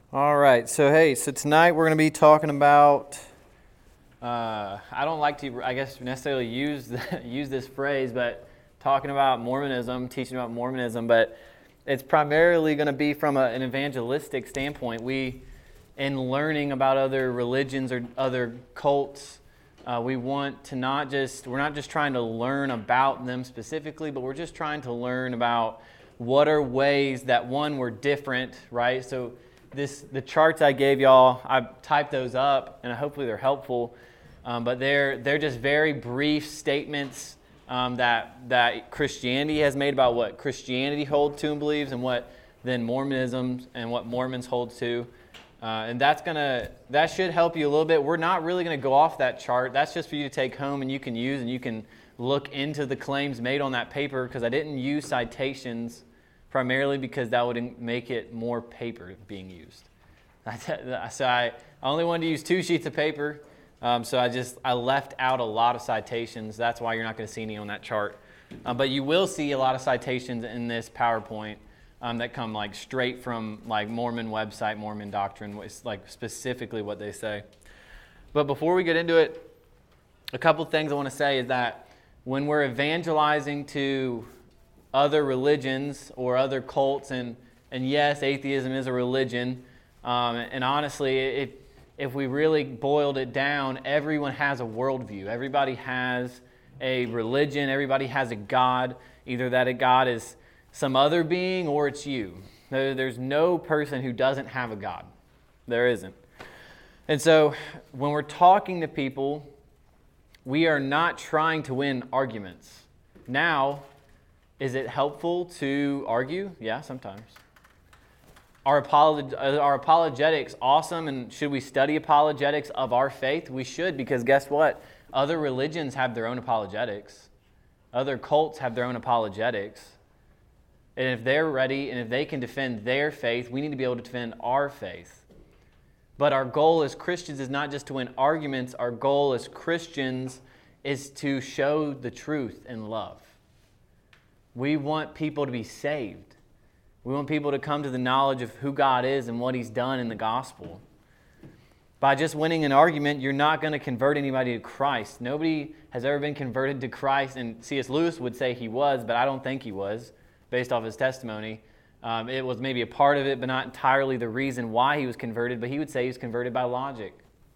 All right, so tonight we're going to be talking about, I don't like to, I guess, necessarily use use this phrase, but talking about Mormonism, teaching about Mormonism, but it's primarily going to be from an evangelistic standpoint. In learning about other religions or other cults, we want to we're not just trying to learn about them specifically, but we're just trying to learn about what are ways that, one, we're different, right? So the charts I gave y'all, I typed those up, and hopefully they're helpful. But they're just very brief statements that Christianity has made about what Christianity holds to and believes, and what then Mormonism and what Mormons hold to. And that should help you a little bit. We're not really going to go off that chart. That's just for you to take home and you can use, and you can look into the claims made on that paper, because I didn't use citations primarily because that would make it more paper being used. So I only wanted to use 2 sheets of paper, so I left out a lot of citations. That's why you're not going to see any on that chart. But you will see a lot of citations in this PowerPoint that come like straight from like Mormon website, Mormon doctrine, it's like specifically what they say. But before we get into it, a couple things I want to say is that when we're evangelizing to other religions or other cults, and yes, atheism is a religion, and honestly, if we really boiled it down, everyone has a worldview. Everybody has a religion. Everybody has a God. Either that a God is some other being or it's you. There's no person who doesn't have a God. There isn't. And so when we're talking to people, we are not trying to win arguments. Now, is it helpful to argue? Yeah, sometimes. Are apologetics awesome, and should we study apologetics of our faith? We should, because guess what? Other religions have their own apologetics. Other cults have their own apologetics. And if they're ready and if they can defend their faith, we need to be able to defend our faith. But our goal as Christians is not just to win arguments. Our goal as Christians is to show the truth in love. We want people to be saved. We want people to come to the knowledge of who God is and what He's done in the gospel. By just winning an argument, you're not going to convert anybody to Christ. Nobody has ever been converted to Christ, and C.S. Lewis would say he was, but I don't think he was, based off his testimony. It was maybe a part of it, but not entirely the reason why he was converted, but he would say he was converted by logic.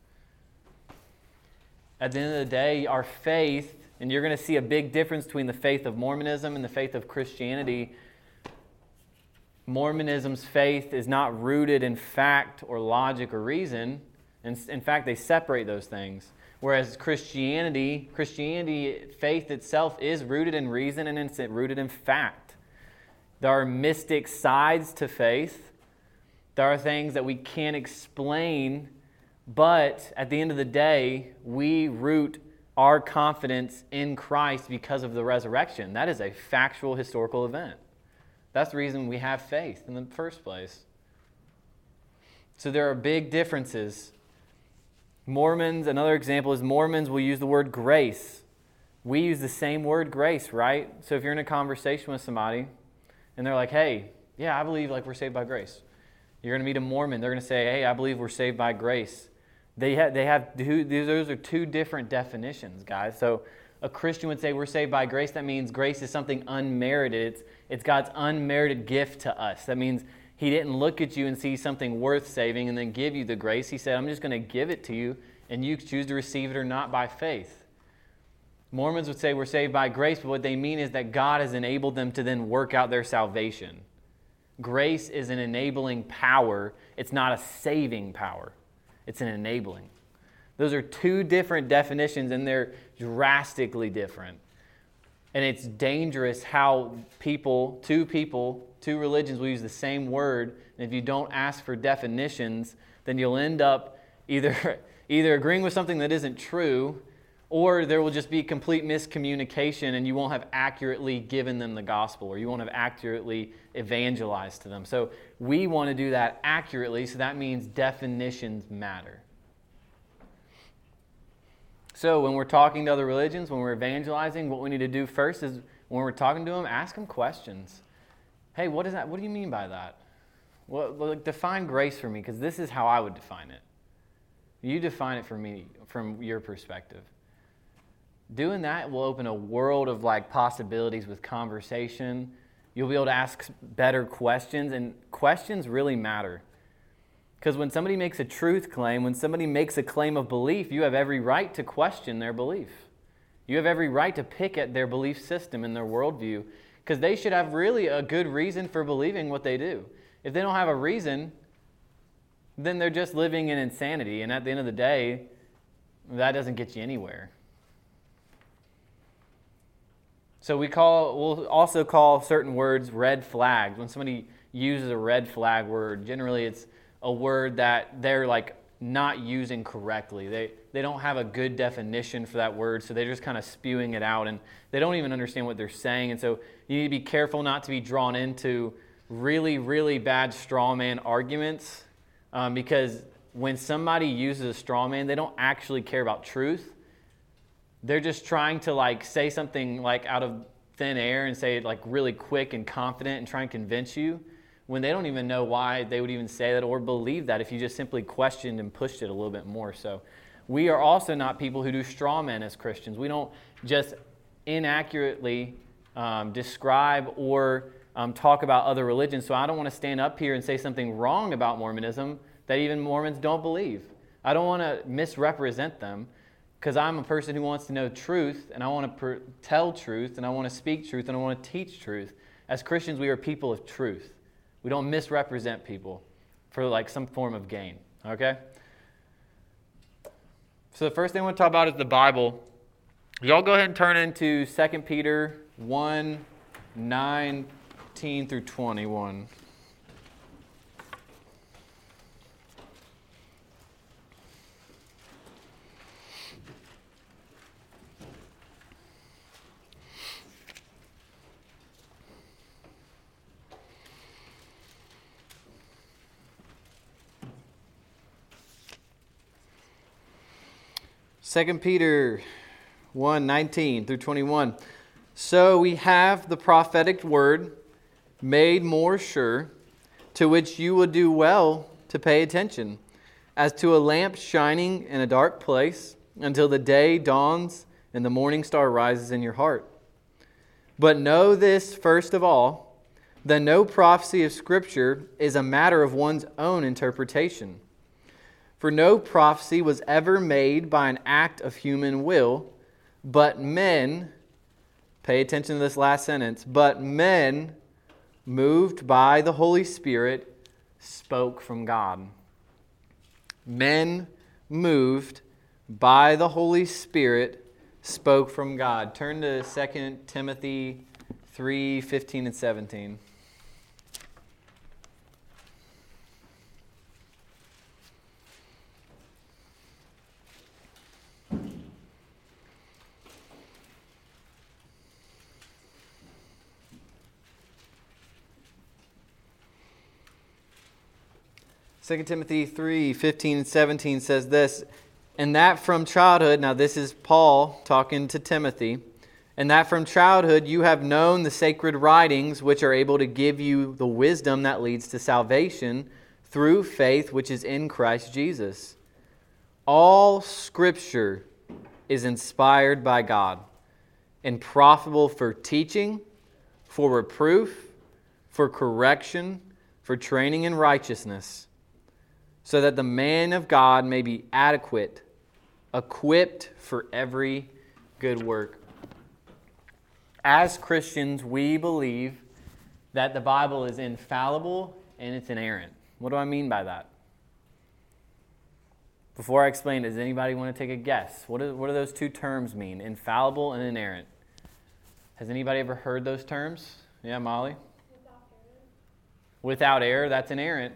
At the end of the day, our faith, and you're going to see a big difference between the faith of Mormonism and the faith of Christianity. Mormonism's faith is not rooted in fact or logic or reason. And in fact, they separate those things. Whereas Christianity, faith itself is rooted in reason and it's rooted in fact. There are mystic sides to faith. There are things that we can't explain, but at the end of the day, we root our confidence in Christ because of the resurrection. That is a factual historical event. That's the reason we have faith in the first place. So there are big differences. Mormons, another example is Mormons will use the word grace. We use the same word grace, right? So if you're in a conversation with somebody and they're like, hey, yeah, I believe like we're saved by grace. You're going to meet a Mormon. They're going to say, hey, I believe we're saved by grace. Those are 2 different definitions, guys. So a Christian would say we're saved by grace. That means grace is something unmerited. It's God's unmerited gift to us. That means He didn't look at you and see something worth saving and then give you the grace. He said, I'm just going to give it to you, and you choose to receive it or not by faith. Mormons would say we're saved by grace, but what they mean is that God has enabled them to then work out their salvation. Grace is an enabling power. It's not a saving power. It's an enabling. Those are 2 different definitions, and they're drastically different. And it's dangerous how two religions will use the same word, and if you don't ask for definitions, then you'll end up either agreeing with something that isn't true, or there will just be complete miscommunication and you won't have accurately given them the gospel, or you won't have accurately evangelized to them. So we want to do that accurately, so that means definitions matter. So when we're talking to other religions, when we're evangelizing, what we need to do first is when we're talking to them, ask them questions. Hey, what is that? What do you mean by that? Well, define grace for me, because this is how I would define it. You define it for me from your perspective. Doing that will open a world of possibilities with conversation. You'll be able to ask better questions, and questions really matter. Because when somebody makes a truth claim, when somebody makes a claim of belief, you have every right to question their belief. You have every right to pick at their belief system and their worldview, because they should have really a good reason for believing what they do. If they don't have a reason, then they're just living in insanity, and at the end of the day, that doesn't get you anywhere. So we'll also call certain words red flags. When somebody uses a red flag word, generally it's a word that they're not using correctly. They don't have a good definition for that word, so they're just kind of spewing it out, and they don't even understand what they're saying. And so you need to be careful not to be drawn into really, really bad straw man arguments, because when somebody uses a straw man, they don't actually care about truth. They're just trying to say something out of thin air and say it really quick and confident and try and convince you, when they don't even know why they would even say that or believe that if you just simply questioned and pushed it a little bit more. So we are also not people who do straw men as Christians. We don't just inaccurately describe or talk about other religions. So I don't want to stand up here and say something wrong about Mormonism that even Mormons don't believe. I don't want to misrepresent them, because I'm a person who wants to know truth, and I want to tell truth, and I want to speak truth, and I want to teach truth. As Christians, we are people of truth. We don't misrepresent people for some form of gain, okay? So the first thing I want to talk about is the Bible. Y'all go ahead and turn into 2 Peter 1, 19 through 21. Second Peter 1, 19 through 21. So we have the prophetic word made more sure, to which you will do well to pay attention, as to a lamp shining in a dark place, until the day dawns and the morning star rises in your heart. But know this first of all, that no prophecy of Scripture is a matter of one's own interpretation. For no prophecy was ever made by an act of human will, but men, pay attention to this last sentence, but men, moved by the Holy Spirit, spoke from God. Men, moved by the Holy Spirit, spoke from God. Turn to 2 Timothy 3, 15 and 17. 2 Timothy 3, 15 and 17 says this, and that from childhood, now this is Paul talking to Timothy, and that from childhood you have known the sacred writings, which are able to give you the wisdom that leads to salvation through faith which is in Christ Jesus. All Scripture is inspired by God and profitable for teaching, for reproof, for correction, for training in righteousness, so that the man of God may be adequate, equipped for every good work. As Christians, we believe that the Bible is infallible and it's inerrant. What do I mean by that? Before I explain, does anybody want to take a guess? What do those two terms mean? Infallible and inerrant. Has anybody ever heard those terms? Yeah, Molly? Without error, that's inerrant.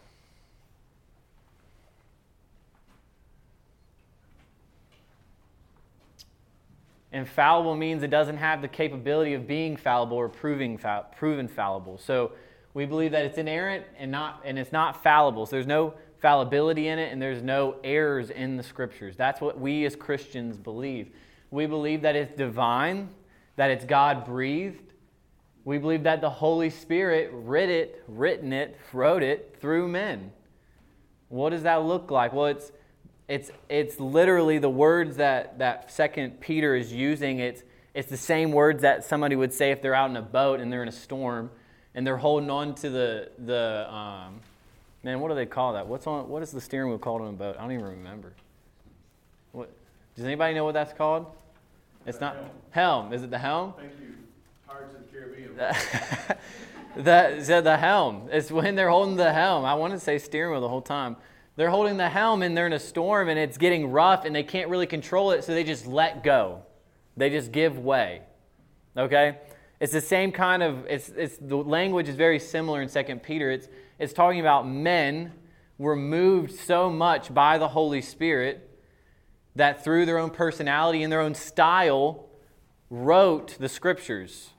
Infallible means it doesn't have the capability of being fallible or proven fallible. So we believe that it's inerrant and it's not fallible. So there's no fallibility in it and there's no errors in the Scriptures. That's what we as Christians believe. We believe that it's divine, that it's God-breathed. We believe that the Holy Spirit wrote it through men. What does that look like? Well, it's literally the words that 2 Peter is using. It's the same words that somebody would say if they're out in a boat and they're in a storm and they're holding on to the man, what do they call that? What is the steering wheel called on a boat? I don't even remember. What does anybody know what that's called? It's not helm. Is it the helm? Thank you. Pirates of the Caribbean. The helm. It's when they're holding the helm. I wanted to say steering wheel the whole time. They're holding the helm and they're in a storm and it's getting rough and they can't really control it, so they just let go. They just give way. Okay? It's the same kind of, the language is very similar in 2 Peter. It's talking about men were moved so much by the Holy Spirit that through their own personality and their own style wrote the Scriptures.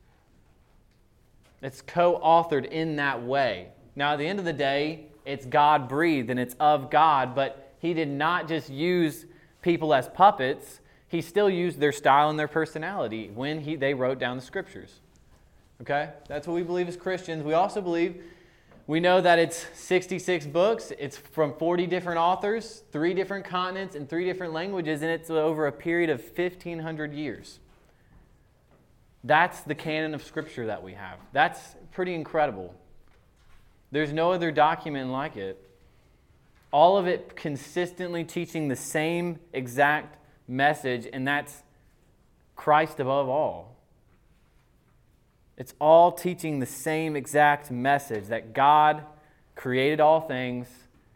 It's co-authored in that way. Now, at the end of the day, it's God-breathed and it's of God, but He did not just use people as puppets. He still used their style and their personality when they wrote down the Scriptures. Okay? That's what we believe as Christians. We know that it's 66 books. It's from 40 different authors, 3 different continents, and 3 different languages, and it's over a period of 1,500 years. That's the canon of Scripture that we have. That's pretty incredible. There's no other document like it. All of it consistently teaching the same exact message, and that's Christ above all. It's all teaching the same exact message, that God created all things,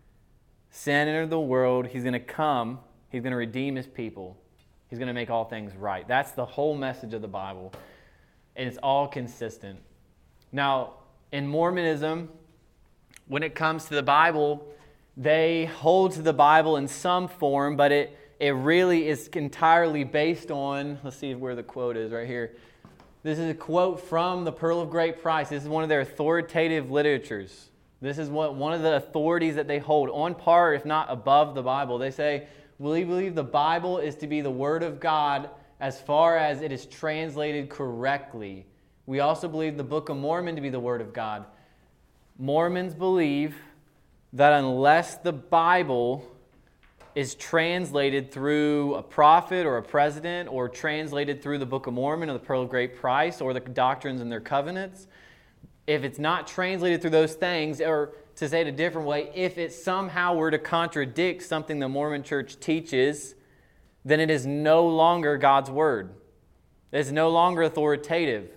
sin entered the world, He's going to come, He's going to redeem His people, He's going to make all things right. That's the whole message of the Bible, and it's all consistent. Now, in Mormonism, when it comes to the Bible, they hold to the Bible in some form, but it really is entirely based on, let's see where the quote is right here. This is a quote from the Pearl of Great Price. This is one of their authoritative literatures. This is one of the authorities that they hold on par, if not above the Bible. They say, we believe the Bible is to be the Word of God as far as it is translated correctly. We also believe the Book of Mormon to be the Word of God. Mormons believe that unless the Bible is translated through a prophet or a president, or translated through the Book of Mormon or the Pearl of Great Price or the doctrines and their covenants, if it's not translated through those things, or to say it a different way, if it somehow were to contradict something the Mormon Church teaches, then it is no longer God's Word. It's no longer authoritative.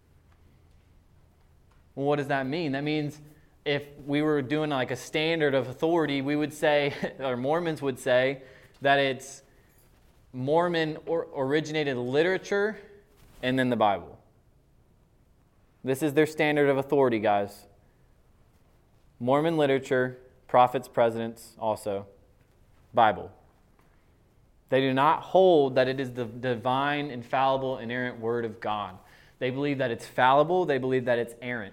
Well, what does that mean? That means if we were doing like a standard of authority, we would say, or Mormons would say, that it's Mormon originated literature and then the Bible. This is their standard of authority, guys. Mormon literature, prophets, presidents, also Bible. They do not hold that it is the divine, infallible, inerrant Word of God. They believe that it's fallible. They believe that it's errant.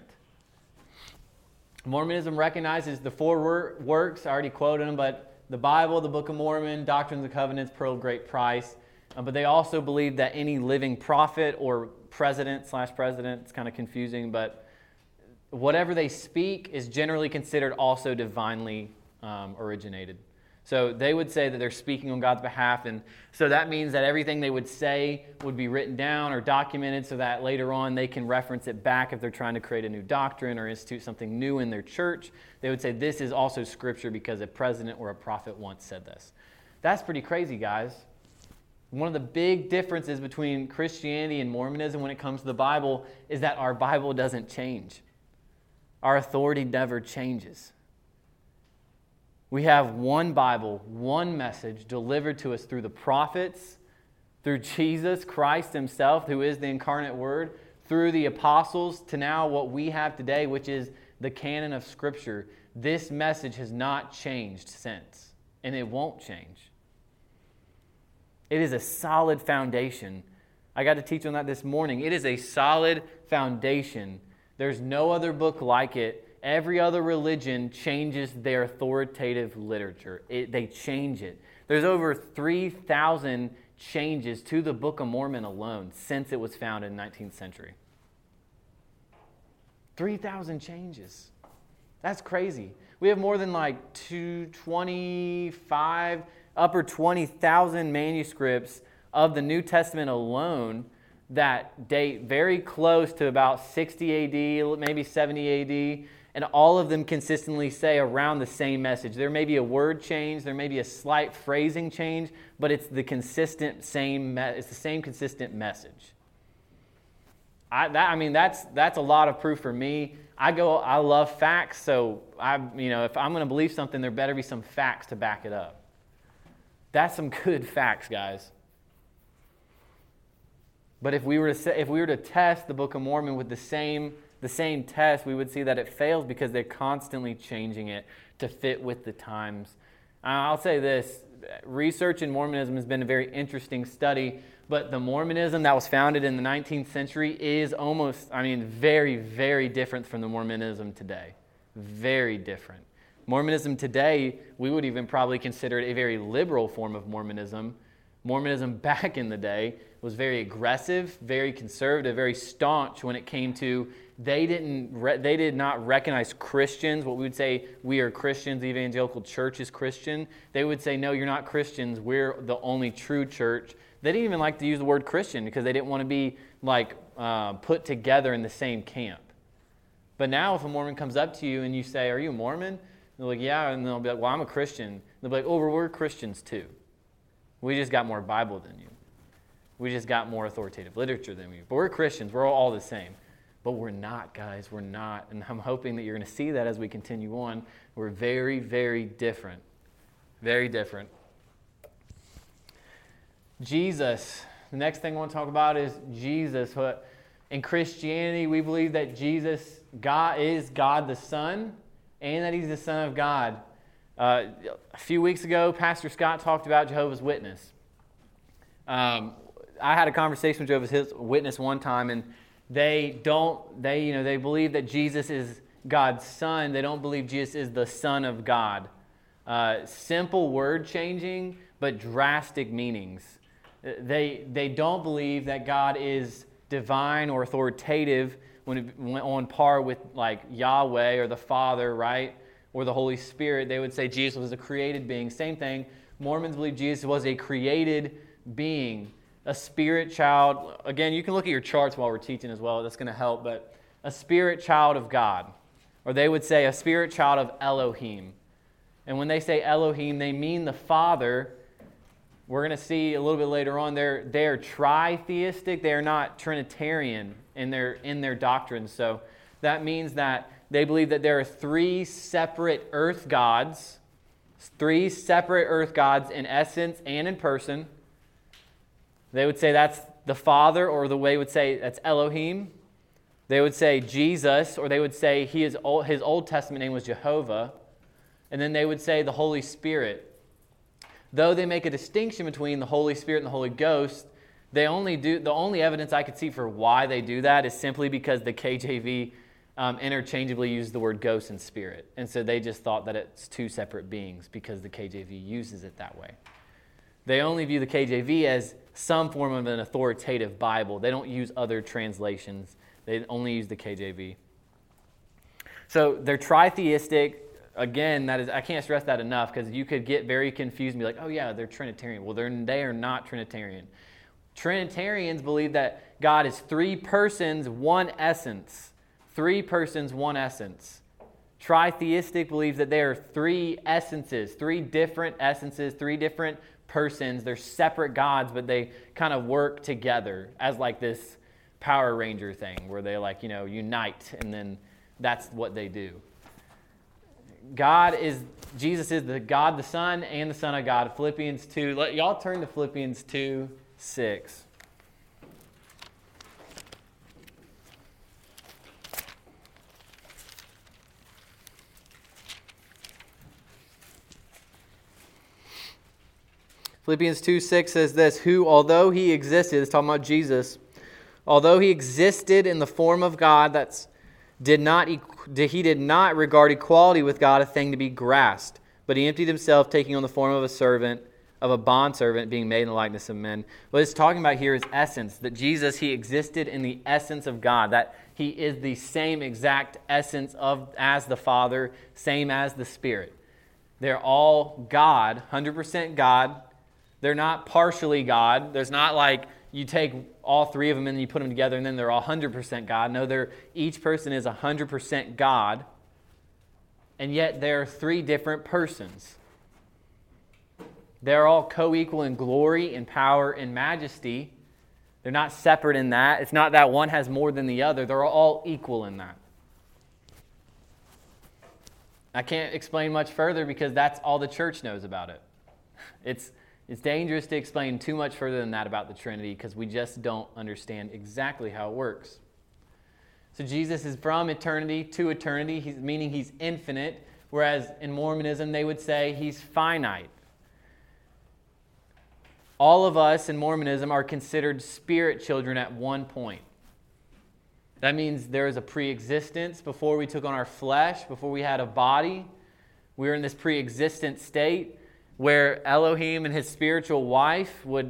Mormonism recognizes the 4 works, I already quoted them, but the Bible, the Book of Mormon, Doctrines and Covenants, Pearl of Great Price. But they also believe that any living prophet or president/president, it's kind of confusing, but whatever they speak is generally considered also divinely originated. So they would say that they're speaking on God's behalf, and so that means that everything they would say would be written down or documented so that later on they can reference it back if they're trying to create a new doctrine or institute something new in their church. They would say this is also Scripture because a president or a prophet once said this. That's pretty crazy, guys. One of the big differences between Christianity and Mormonism when it comes to the Bible is that our Bible doesn't change. Our authority never changes. We have one Bible, one message delivered to us through the prophets, through Jesus Christ Himself, who is the incarnate Word, through the apostles, to now what we have today, which is the canon of Scripture. This message has not changed since, and it won't change. It is a solid foundation. I got to teach on that this morning. It is a solid foundation. There's no other book like it. Every other religion changes their authoritative literature. They change it. There's over 3,000 changes to the Book of Mormon alone since it was founded in the 19th century. 3,000 changes. That's crazy. We have more than like 225, upper 20,000 manuscripts of the New Testament alone that date very close to about 60 AD, maybe 70 AD, and all of them consistently say around the same message. There may be a word change, there may be a slight phrasing change, but it's the same consistent message. That's a lot of proof for me. I love facts, so if I'm going to believe something, there better be some facts to back it up. That's some good facts, guys. But if we were to test the Book of Mormon with the same test, we would see that it fails because they're constantly changing it to fit with the times. I'll say this: research in Mormonism has been a very interesting study, but the Mormonism that was founded in the 19th century is very, very different from the Mormonism today. Very different. Mormonism today, we would even probably consider it a very liberal form of Mormonism. Mormonism back in the day was very aggressive, very conservative, very staunch when it came to they did not recognize Christians. What we would say, we are Christians, the evangelical church is Christian. They would say, no, you're not Christians, we're the only true church. They didn't even like to use the word Christian because they didn't want to be put together in the same camp. But now if a Mormon comes up to you and you say, are you a Mormon? They're like, yeah, and they'll be like, well, I'm a Christian. They'll be like, oh, we're Christians too. We just got more Bible than you. We just got more authoritative literature than you. But we're Christians. We're all the same. But we're not, guys. We're not. And I'm hoping that you're going to see that as we continue on. We're very, very different. Very different. Jesus. The next thing I want to talk about is Jesus. In Christianity, we believe that Jesus is God the Son and that He's the Son of God. A few weeks ago, Pastor Scott talked about Jehovah's Witness. I had a conversation with Jehovah's Witness one time, and they believe that Jesus is God's Son. They don't believe Jesus is the Son of God. Simple word changing, but drastic meanings. They don't believe that God is divine or authoritative when on par with like Yahweh or the Father, right? Or the Holy Spirit. They would say Jesus was a created being. Same thing. Mormons believe Jesus was a created being, a spirit child. Again, you can look at your charts while we're teaching as well. That's going to help. But a spirit child of God. Or they would say a spirit child of Elohim. And when they say Elohim, they mean the Father. We're going to see a little bit later on, they're tritheistic. They're not Trinitarian in their doctrine. So that means that they believe that there are three separate earth gods in essence and in person. They would say that's the Father, or the way would say that's Elohim. They would say Jesus, or they would say his Old Testament name was Jehovah. And then they would say the Holy Spirit. Though they make a distinction between the Holy Spirit and the Holy Ghost, the only evidence I could see for why they do that is simply because the KJV interchangeably use the word ghost and spirit. And so they just thought that it's two separate beings because the KJV uses it that way. They only view the KJV as some form of an authoritative Bible. They don't use other translations. They only use the KJV. So they're tritheistic. Again, I can't stress that enough because you could get very confused and be like, oh yeah, they're Trinitarian. Well, they are not Trinitarian. Trinitarians believe that God is three persons, one essence. Three persons, one essence. Tritheistic believes that there are three essences, three different persons. They're separate gods, but they kind of work together as like this Power Ranger thing where they unite, and then that's what they do. Jesus is the God the Son and the Son of God. Philippians 2. Y'all turn to Philippians 2:6. Philippians 2:6 says this, who, although he existed, it's talking about Jesus, although he existed in the form of God, he did not regard equality with God a thing to be grasped, but he emptied himself, taking on the form of a bondservant, being made in the likeness of men. What it's talking about here is essence, that Jesus, he existed in the essence of God, that He is the same exact essence as the Father, same as the Spirit. They're all God, 100% God. They're not partially God. There's not like you take all three of them and you put them together and then they're all 100% God. No, each person is 100% God. And yet there are three different persons. They're all co-equal in glory and power and majesty. They're not separate in that. It's not that one has more than the other. They're all equal in that. I can't explain much further because that's all the church knows about it. It's dangerous to explain too much further than that about the Trinity because we just don't understand exactly how it works. So Jesus is from eternity to eternity, meaning he's infinite, whereas in Mormonism they would say he's finite. All of us in Mormonism are considered spirit children at one point. That means there is a pre-existence before we took on our flesh, before we had a body. We were in this pre-existent state where Elohim and his spiritual wife would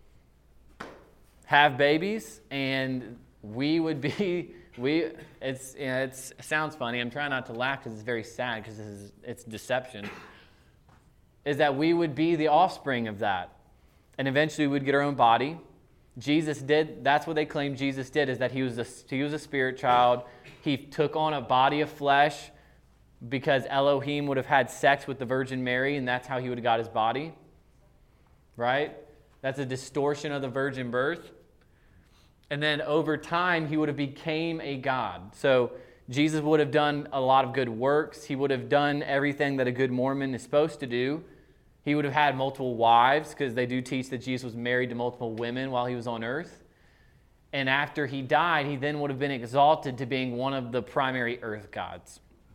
have babies, and we would be... It sounds funny. I'm trying not to laugh because it's very sad because it's deception. Is that we would be the offspring of that. And eventually we'd get our own body. Jesus did, that's what they claim Jesus did, is that he was a spirit child. He took on a body of flesh because Elohim would have had sex with the Virgin Mary, and that's how he would have got his body. Right? That's a distortion of the virgin birth. And then over time, he would have became a God. So Jesus would have done a lot of good works. He would have done everything that a good Mormon is supposed to do. He would have had multiple wives because they do teach that Jesus was married to multiple women while he was on earth. And after he died, he then would have been exalted to being one of the primary earth gods.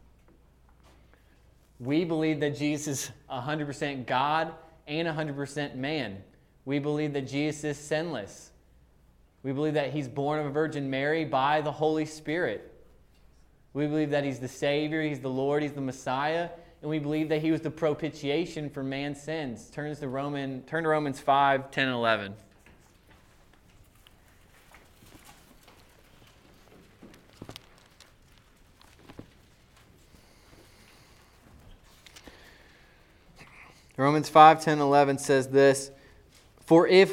We believe that Jesus is 100% God and 100% man. We believe that Jesus is sinless. We believe that he's born of a Virgin Mary by the Holy Spirit. We believe that he's the Savior, he's the Lord, he's the Messiah, and we believe that he was the propitiation for man's sins. Turn to Romans 5, 10, and 11. Romans 5, 10, and 11 says this, For if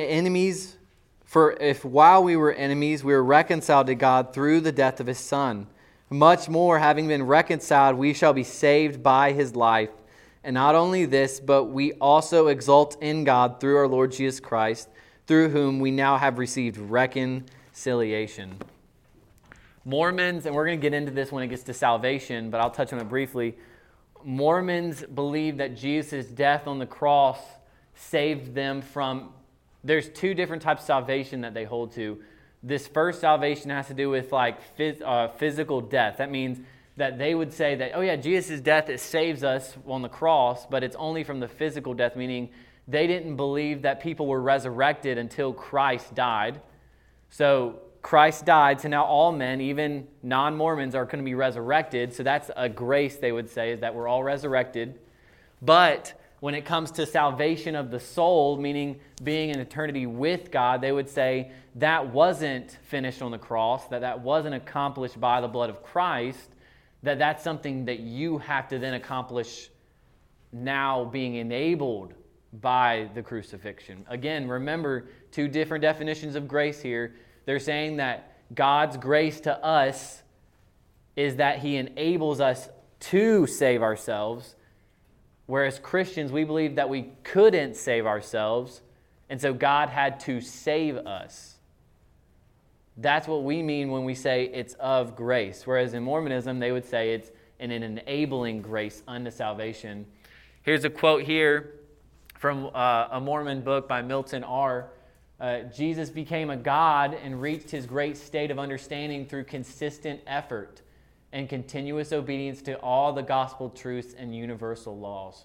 while we were enemies, we were reconciled to God through the death of his Son, much more, having been reconciled, we shall be saved by his life. And not only this, but we also exult in God through our Lord Jesus Christ, through whom we now have received reconciliation. Mormons, and we're going to get into this when it gets to salvation, but I'll touch on it briefly. Mormons believe that Jesus' death on the cross saved them from... There's two different types of salvation that they hold to. This first salvation has to do with physical death. That means that they would say that, oh yeah, Jesus' death, it saves us on the cross, but it's only from the physical death, meaning they didn't believe that people were resurrected until Christ died. So Christ died, so now all men, even non-Mormons, are going to be resurrected. So that's a grace, they would say, is that we're all resurrected. But when it comes to salvation of the soul, meaning being in eternity with God, they would say that wasn't finished on the cross, that wasn't accomplished by the blood of Christ, that's something that you have to then accomplish now being enabled by the crucifixion. Again, remember, two different definitions of grace here. They're saying that God's grace to us is that he enables us to save ourselves, whereas Christians, we believe that we couldn't save ourselves, and so God had to save us. That's what we mean when we say it's of grace. Whereas in Mormonism, they would say it's an enabling grace unto salvation. Here's a quote here from a Mormon book by Milton R. Jesus became a God and reached his great state of understanding through consistent effort and continuous obedience to all the gospel truths and universal laws.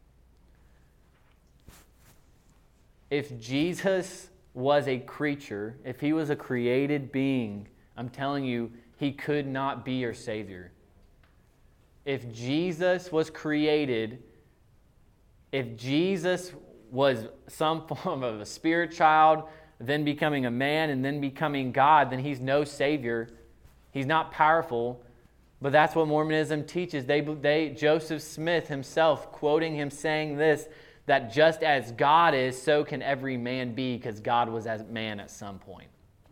If Jesus was a creature, if he was a created being, I'm telling you, he could not be your Savior. If Jesus was created, if Jesus was some form of a spirit child, then becoming a man, and then becoming God, then he's no Savior He's not powerful, but that's what Mormonism teaches. Joseph Smith himself, quoting him saying this, that just as God is, so can every man be, because God was as man at some point.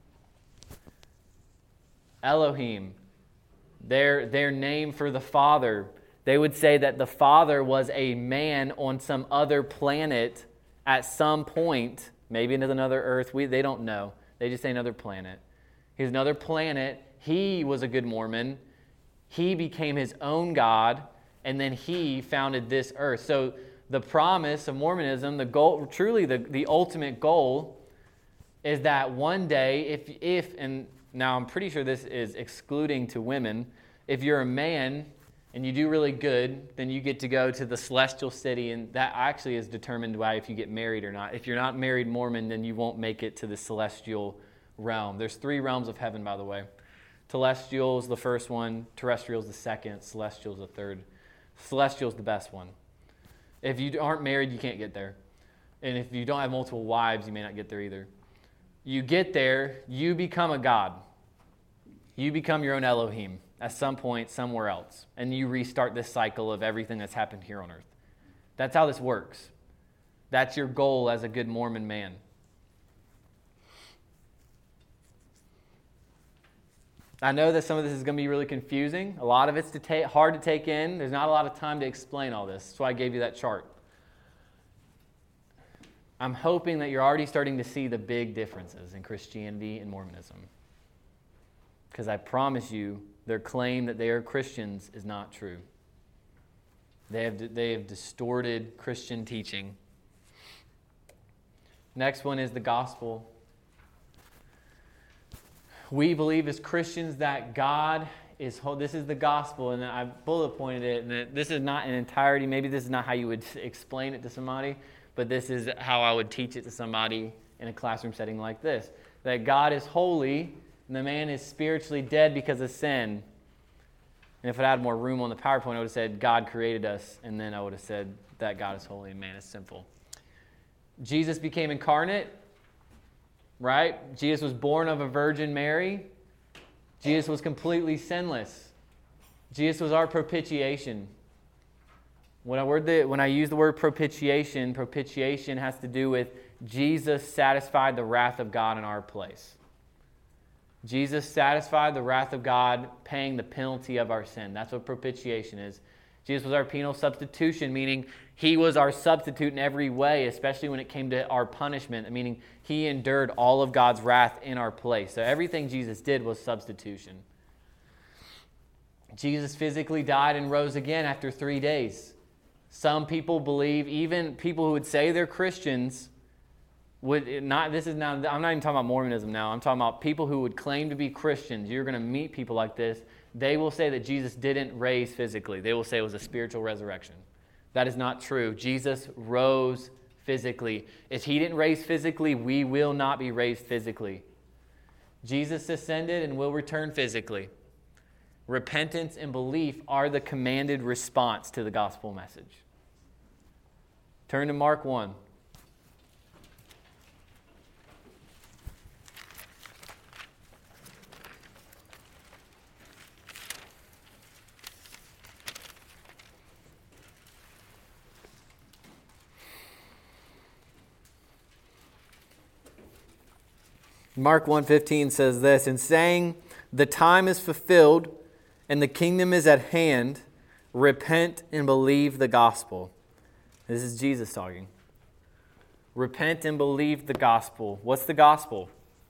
Elohim, their name for the Father, they would say that the Father was a man on some other planet at some point, maybe another Earth. They don't know. They just say another planet. He's another planet. He was a good Mormon. He became his own God, and then he founded this earth. So the promise of Mormonism, the goal, truly the ultimate goal, is that one day, if and now I'm pretty sure this is excluding to women, if you're a man and you do really good, then you get to go to the celestial city, and that actually is determined by if you get married or not. If you're not married Mormon, then you won't make it to the celestial realm. There's 3 realms of heaven, by the way. Celestial is the first one, terrestrial is the second, celestial is the third. Celestial is the best one. If you aren't married, you can't get there. And if you don't have multiple wives, you may not get there either. You get there, you become a god. You become your own Elohim at some point somewhere else. And you restart this cycle of everything that's happened here on earth. That's how this works. That's your goal as a good Mormon man. I know that some of this is going to be really confusing. A lot of it's hard to take in. There's not a lot of time to explain all this. That's why I gave you that chart. I'm hoping that you're already starting to see the big differences in Christianity and Mormonism. Because I promise you, their claim that they are Christians is not true. They have distorted Christian teaching. Next one is the gospel. We believe as Christians that God is whole. This is the gospel, and I bullet pointed it. And this is not in entirety. Maybe this is not how you would explain it to somebody, but this is how I would teach it to somebody in a classroom setting like this. That God is holy, and the man is spiritually dead because of sin. And if I had more room on the PowerPoint, I would have said God created us, and then I would have said that God is holy and man is sinful. Jesus became incarnate. Right? Jesus was born of a Virgin Mary. Jesus was completely sinless. Jesus was our propitiation. When I use the word propitiation has to do with Jesus satisfied the wrath of God in our place. Jesus satisfied the wrath of God, paying the penalty of our sin. That's what propitiation is. Jesus was our penal substitution, meaning he was our substitute in every way, especially when it came to our punishment, meaning he endured all of God's wrath in our place. So everything Jesus did was substitution. Jesus physically died and rose again after 3 days. Some people believe, even people who would say they're Christians, I'm not even talking about Mormonism now. I'm talking about people who would claim to be Christians. You're going to meet people like this. They will say that Jesus didn't raise physically. They will say it was a spiritual resurrection. That is not true. Jesus rose physically. If he didn't raise physically, we will not be raised physically. Jesus ascended and will return physically. Repentance and belief are the commanded response to the gospel message. Turn to Mark 1. Mark 1:15 says this, "In saying, the time is fulfilled and the kingdom is at hand, repent and believe the gospel." This is Jesus talking. Repent and believe the gospel. What's the gospel?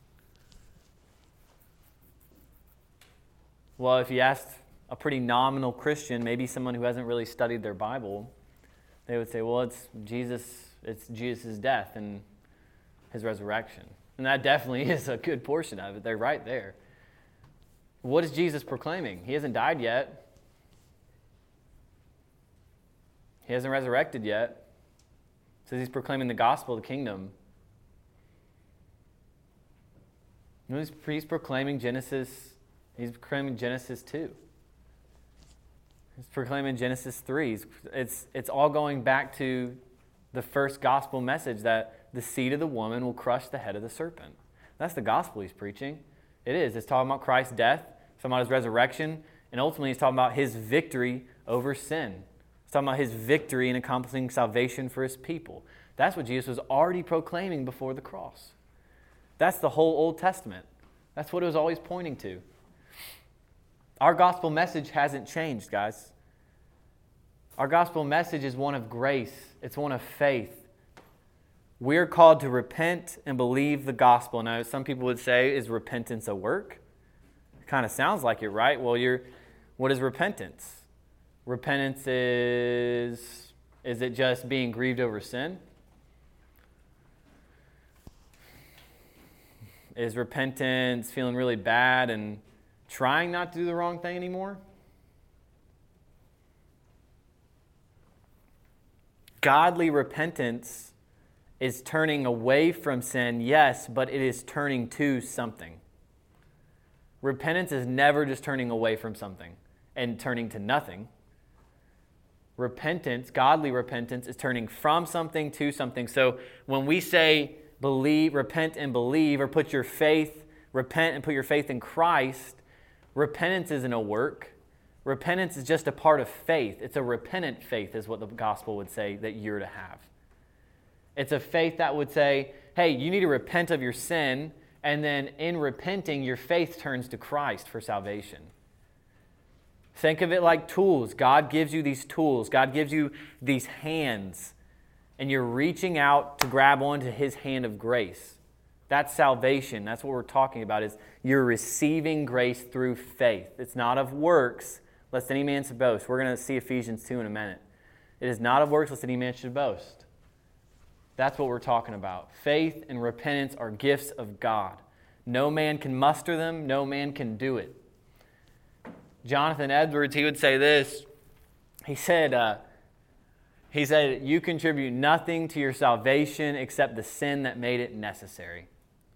Well, if you asked a pretty nominal Christian, maybe someone who hasn't really studied their Bible, they would say, well, it's Jesus' death and his resurrection. And that definitely is a good portion of it. They're right there. What is Jesus proclaiming? He hasn't died yet. He hasn't resurrected yet. It says he's proclaiming the gospel of the kingdom. You know, he's proclaiming Genesis. He's proclaiming Genesis 2. He's proclaiming Genesis 3. It's all going back to the first gospel message that the seed of the woman will crush the head of the serpent. That's the gospel he's preaching. It is. It's talking about Christ's death. It's talking about his resurrection, and ultimately he's talking about his victory over sin. He's talking about his victory in accomplishing salvation for his people. That's what Jesus was already proclaiming before the cross. That's the whole Old Testament. That's what it was always pointing to. Our gospel message hasn't changed, guys. Our gospel message is one of grace. It's one of faith. We're called to repent and believe the gospel. Now, some people would say, is repentance a work? It kind of sounds like it, right? Well, what is repentance? Repentance is it just being grieved over sin? Is repentance feeling really bad and trying not to do the wrong thing anymore? Godly repentance is turning away from sin, yes, but it is turning to something. Repentance is never just turning away from something and turning to nothing. Repentance, godly repentance, is turning from something to something. So when we say believe, repent and believe, or repent and put your faith in Christ, repentance isn't a work. Repentance is just a part of faith. It's a repentant faith is what the gospel would say that you're to have. It's a faith that would say, hey, you need to repent of your sin, and then in repenting, your faith turns to Christ for salvation. Think of it like tools. God gives you these tools. God gives you these hands, and you're reaching out to grab onto his hand of grace. That's salvation. That's what we're talking about, is you're receiving grace through faith. It's not of works, lest any man should boast. We're going to see Ephesians 2 in a minute. It is not of works, lest any man should boast. That's what we're talking about. Faith and repentance are gifts of God. No man can muster them. No man can do it. Jonathan Edwards, he would say this. He said, you contribute nothing to your salvation except the sin that made it necessary.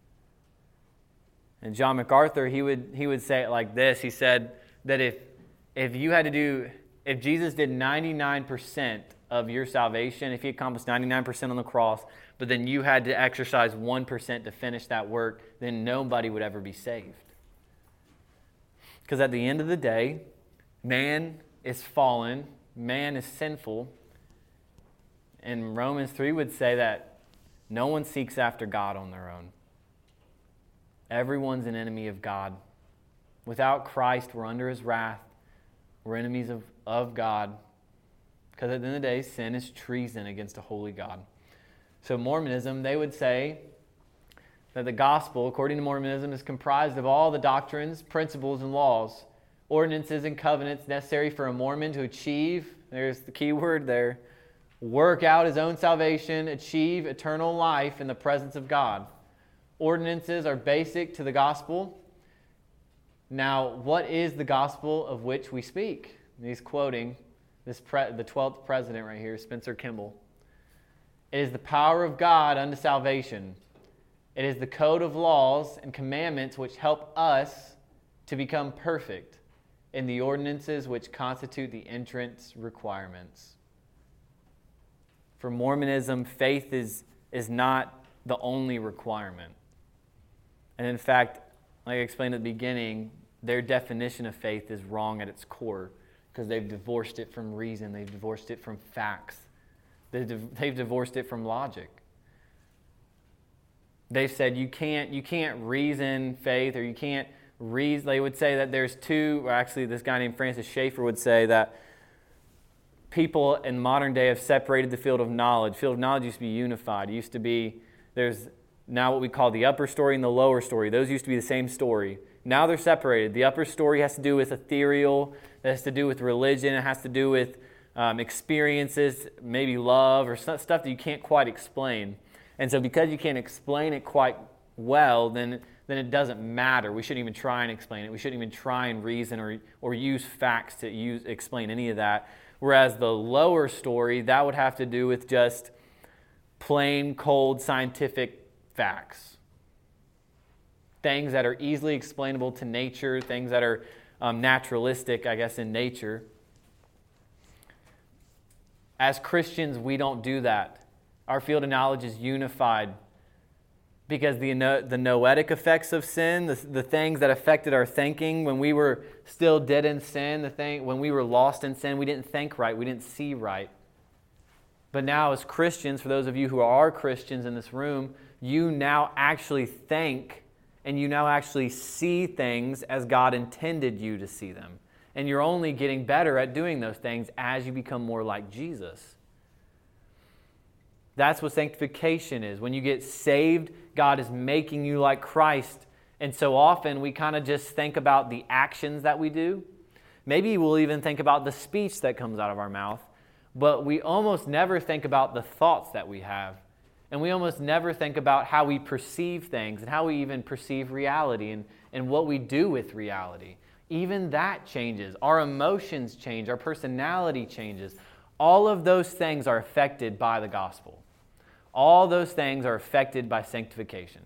And John MacArthur, he would say it like this. He said that if Jesus did 99% of your salvation, if he accomplished 99% on the cross, but then you had to exercise 1% to finish that work, then nobody would ever be saved. Because at the end of the day, man is fallen, man is sinful, and Romans 3 would say that no one seeks after God on their own. Everyone's an enemy of God. Without Christ, we're under his wrath. We're enemies of God. Because at the end of the day, sin is treason against a holy God. So Mormonism, they would say that the gospel, according to Mormonism, is comprised of all the doctrines, principles, and laws, ordinances, and covenants necessary for a Mormon to achieve, there's the key word there, work out his own salvation, achieve eternal life in the presence of God. Ordinances are basic to the gospel. Now, what is the gospel of which we speak? And he's quoting the 12th president right here, Spencer Kimball. It is the power of God unto salvation. It is the code of laws and commandments which help us to become perfect in the ordinances which constitute the entrance requirements. For Mormonism, faith is not the only requirement. And in fact, like I explained at the beginning, their definition of faith is wrong at its core because they've divorced it from reason. They've divorced it from facts. They've divorced it from logic. They've said you can't reason faith, or you can't reason. They would say that there's two, or actually this guy named Francis Schaeffer would say that people in modern day have separated the field of knowledge. The field of knowledge used to be unified. It used to be, there's now what we call the upper story and the lower story. Those used to be the same story. Now they're separated. The upper story has to do with ethereal, that has to do with religion, it has to do with experiences, maybe love, or stuff that you can't quite explain. And so because you can't explain it quite well, then it doesn't matter. We shouldn't even try and explain it. We shouldn't even try and reason or use facts to explain any of that. Whereas the lower story, that would have to do with just plain, cold, scientific facts. Things that are easily explainable to nature, things that are naturalistic, I guess, in nature. As Christians, we don't do that. Our field of knowledge is unified. because the noetic effects of sin, the things that affected our thinking when we were still dead in sin, when we were lost in sin, we didn't think right, we didn't see right. But now as Christians, for those of you who are Christians in this room, you now actually think and you now actually see things as God intended you to see them. And you're only getting better at doing those things as you become more like Jesus. That's what sanctification is. When you get saved, God is making you like Christ. And so often we kind of just think about the actions that we do. Maybe we'll even think about the speech that comes out of our mouth. But we almost never think about the thoughts that we have. And we almost never think about how we perceive things and how we even perceive reality and what we do with reality. Even that changes. Our emotions change. Our personality changes. All of those things are affected by the gospel. All those things are affected by sanctification.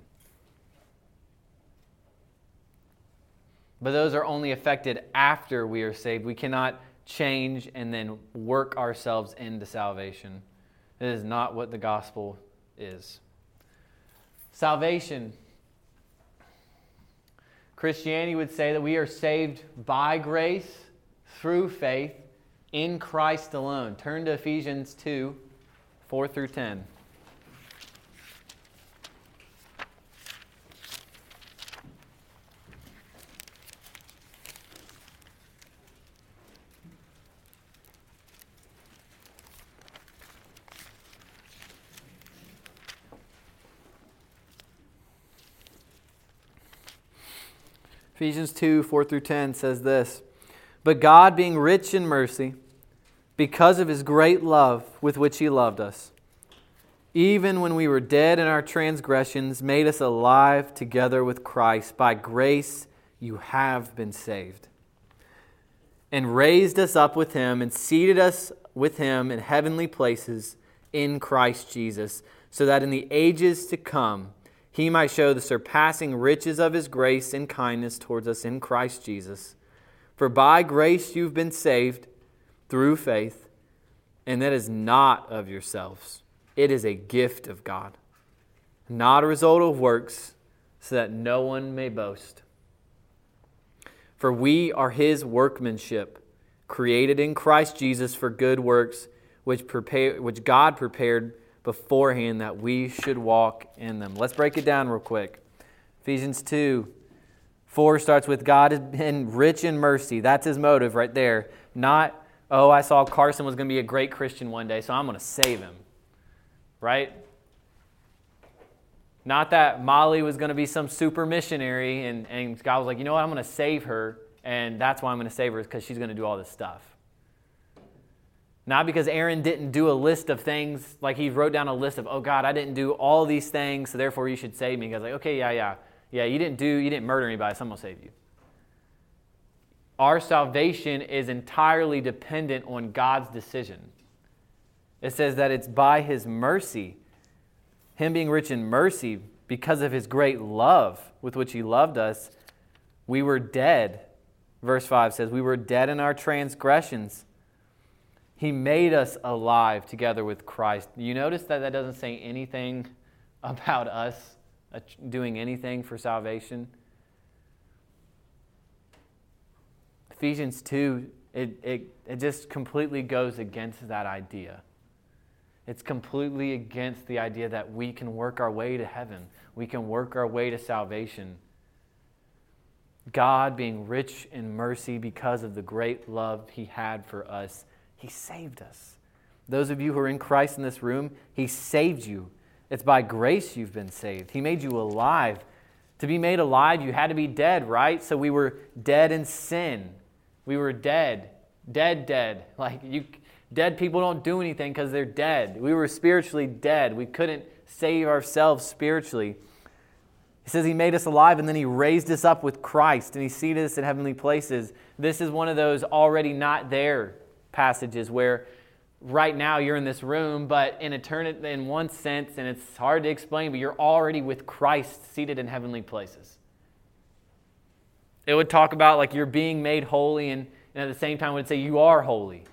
But those are only affected after we are saved. We cannot change and then work ourselves into salvation. It is not what the gospel is. Salvation. Christianity would say that we are saved by grace through faith in Christ alone. Turn to Ephesians 2, 4 through 10. Ephesians 2, 4 through 10 says this, "But God, being rich in mercy, because of His great love with which He loved us, even when we were dead in our transgressions, made us alive together with Christ. By grace you have been saved. And raised us up with Him and seated us with Him in heavenly places in Christ Jesus, so that in the ages to come He might show the surpassing riches of His grace and kindness towards us in Christ Jesus. For by grace you've been saved through faith, and that is not of yourselves. It is a gift of God, not a result of works, so that no one may boast. For we are His workmanship, created in Christ Jesus for good works, which God prepared beforehand that we should walk in them." Let's break it down real quick. Ephesians 2, 4 starts with God has been rich in mercy. That's His motive right there. Not, oh, I saw Carson was going to be a great Christian one day, so I'm going to save him. Right? Not that Molly was going to be some super missionary and God was like, you know what, I'm going to save her, and that's why I'm going to save her, because she's going to do all this stuff. Not because Aaron didn't do a list of things, like he wrote down a list of, oh God, I didn't do all these things, so therefore you should save me. God's like, okay, yeah, you didn't murder anybody, so I'm going to save you. Our salvation is entirely dependent on God's decision. It says that it's by His mercy, Him being rich in mercy, because of His great love with which He loved us, we were dead. Verse 5 says, we were dead in our transgressions. He made us alive together with Christ. You notice that doesn't say anything about us doing anything for salvation? Ephesians 2, it just completely goes against that idea. It's completely against the idea that we can work our way to heaven. We can work our way to salvation. God, being rich in mercy because of the great love He had for us, He saved us. Those of you who are in Christ in this room, He saved you. It's by grace you've been saved. He made you alive. To be made alive, you had to be dead, right? So we were dead in sin. We were dead. Dead. Dead people don't do anything because they're dead. We were spiritually dead. We couldn't save ourselves spiritually. He says He made us alive, and then He raised us up with Christ, and He seated us in heavenly places. This is one of those already not there passages where right now you're in this room, but in eternity, in one sense, and it's hard to explain, but you're already with Christ seated in heavenly places. It would talk about like you're being made holy, and at the same time it would say you are holy.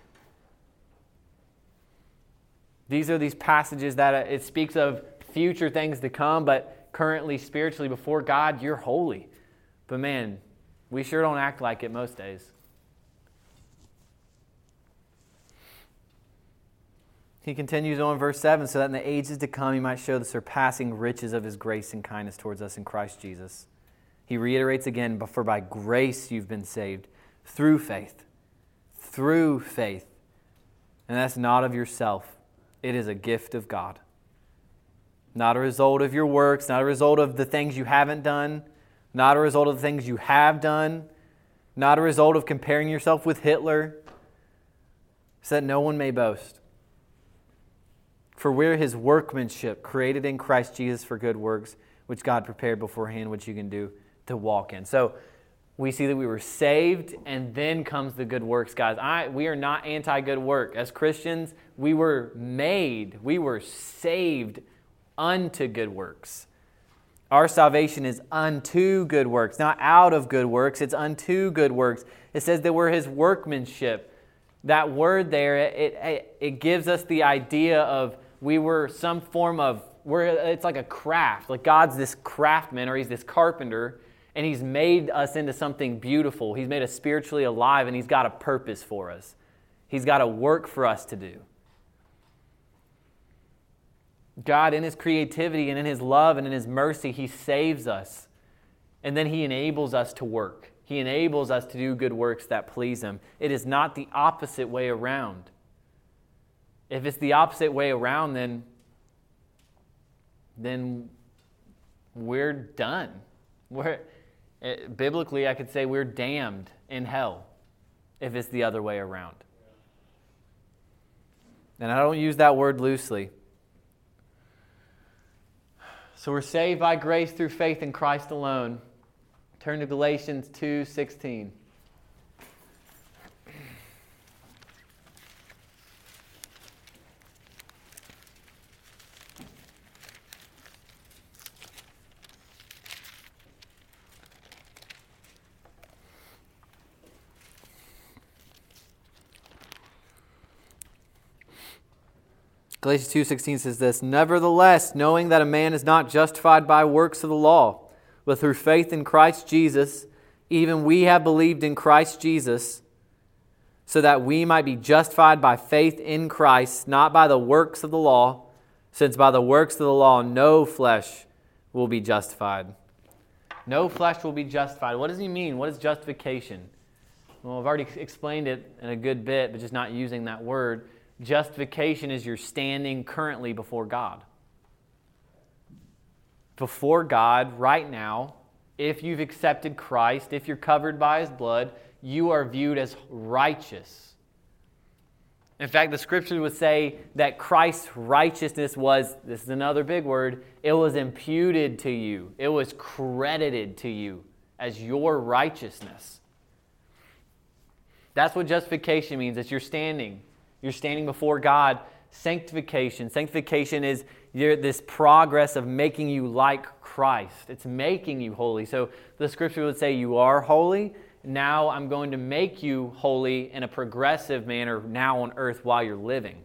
These are these passages that it speaks of future things to come, but currently spiritually before God, you're holy. But man, we sure don't act like it most days. He continues on in verse 7, so that in the ages to come he might show the surpassing riches of his grace and kindness towards us in Christ Jesus. He reiterates again, but for by grace you've been saved through faith. Through faith. And that's not of yourself. It is a gift of God. Not a result of your works, not a result of the things you haven't done, not a result of the things you have done, not a result of comparing yourself with Hitler, so that no one may boast. For we're his workmanship, created in Christ Jesus for good works, which God prepared beforehand, which you can do to walk in. So we see that we were saved, and then comes the good works, guys. We are not anti-good work. As Christians, we were saved unto good works. Our salvation is unto good works, not out of good works. It's unto good works. It says that we're his workmanship. That word there, it gives us the idea of we were some form of, it's like a craft. Like God's this craftsman, or he's this carpenter, and he's made us into something beautiful. He's made us spiritually alive, and he's got a purpose for us. He's got a work for us to do. God, in his creativity and in his love and in his mercy, he saves us. And then he enables us to work. He enables us to do good works that please him. It is not the opposite way around. If it's the opposite way around, then we're done. Biblically, I could say we're damned in hell if it's the other way around. And I don't use that word loosely. So we're saved by grace through faith in Christ alone. Turn to Galatians 2:16. Galatians 2:16 says this, nevertheless, knowing that a man is not justified by works of the law, but through faith in Christ Jesus, even we have believed in Christ Jesus, so that we might be justified by faith in Christ, not by the works of the law, since by the works of the law no flesh will be justified. No flesh will be justified. What does he mean? What is justification? Well, I've already explained it in a good bit, but just not using that word. Justification is your standing currently before God. Before God, right now, if you've accepted Christ, if you're covered by his blood, you are viewed as righteous. In fact, the scripture would say that Christ's righteousness was, this is another big word, it was imputed to you. It was credited to you as your righteousness. That's what justification means. It's your standing. You're standing before God. Sanctification. Sanctification is this progress of making you like Christ. It's making you holy. So the scripture would say you are holy. Now I'm going to make you holy in a progressive manner now on earth while you're living.